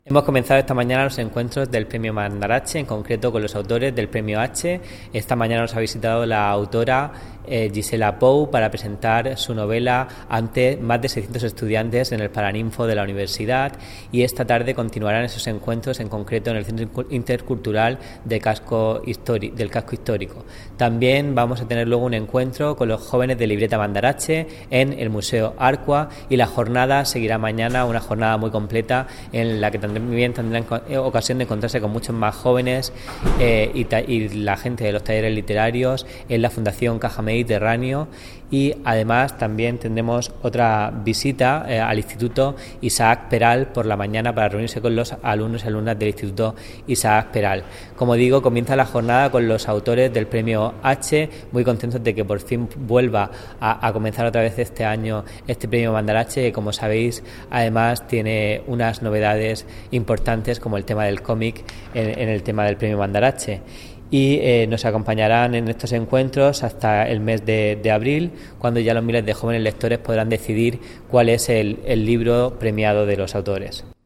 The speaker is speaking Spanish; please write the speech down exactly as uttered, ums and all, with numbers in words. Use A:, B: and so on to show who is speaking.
A: Hemos comenzado esta mañana los encuentros del Premio Mandarache, en concreto con los autores del Premio H. Esta mañana nos ha visitado la autora eh, Gisela Pou para presentar su novela ante más de seiscientos estudiantes en el Paraninfo de la universidad, y esta tarde continuarán esos encuentros, en concreto en el Centro Intercultural de Casco Histori- del Casco Histórico. También vamos a tener luego un encuentro con los jóvenes de Libreta Mandarache en el Museo Arcua, y la jornada seguirá mañana, una jornada muy completa en la que también tendrán ocasión de encontrarse con muchos más jóvenes eh, y, ta- y la gente de los talleres literarios en la Fundación Caja Mediterráneo. Y además también tendremos otra visita eh, al Instituto Isaac Peral por la mañana para reunirse con los alumnos y alumnas del Instituto Isaac Peral. Como digo, comienza la jornada con los autores del Premio H, muy contentos de que por fin vuelva a, a comenzar otra vez este año este Premio Mandarache, que, como sabéis, además tiene unas novedades importantes como el tema del cómic en, en el tema del Premio Mandarache. Y eh, nos acompañarán en estos encuentros hasta el mes de, de abril, cuando ya los miles de jóvenes lectores podrán decidir cuál es el, el libro premiado de los autores.